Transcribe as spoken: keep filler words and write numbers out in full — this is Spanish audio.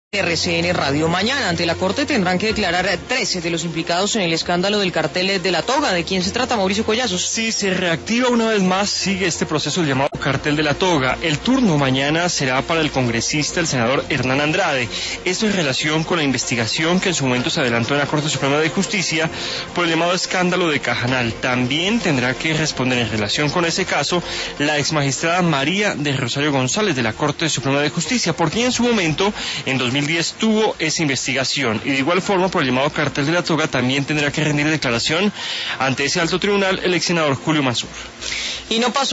R C N Radio. Mañana ante la Corte tendrán que declarar trece de los implicados en el escándalo del cartel de la toga. ¿De quién se trata, Mauricio Collazos? Sí, se reactiva una vez más, sigue este proceso llamado cartel de la toga. El turno mañana será para el congresista, el senador Hernán Andrade. Esto en relación con la investigación que en su momento se adelantó en la Corte Suprema de Justicia por el llamado escándalo de Cajanal. También tendrá que responder en relación con ese caso la exmagistrada María de Rosario González de la Corte Suprema de Justicia, porque en su momento, en dos mil diez, tuvo esa investigación. Y de igual forma, por el llamado cartel de la toga, también tendrá que rendir declaración ante ese alto tribunal el ex senador Julio Mansur. Y no pasó